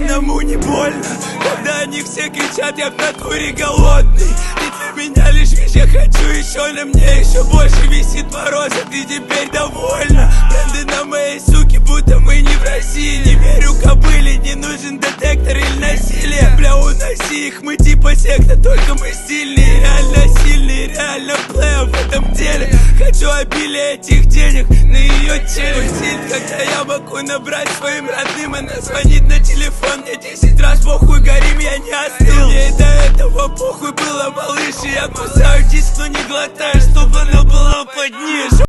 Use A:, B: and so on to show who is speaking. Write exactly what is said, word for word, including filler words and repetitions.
A: одному не больно, когда они все кричат, я в натуре голодный. Ты для меня лишь вещь, я хочу еще, на мне еще больше висит мороз, а ты теперь довольна. Бренды на моей суке, будто мы не в России. Не верю кобыле, не нужен детектор или насилие. Бля, уноси их, мы типа секта, только мы стильные. Реально сильные, реально плея в этом деле. Хочу обилие этих денег на ее теле. Сильно, когда я могу набрать своим родным. Она звонит на телефон, мне десять раз похуй, горим, я не остыл. Мне до этого похуй было, малыш, и я кусаю диск, но не глотаю, чтобы оно было под низ.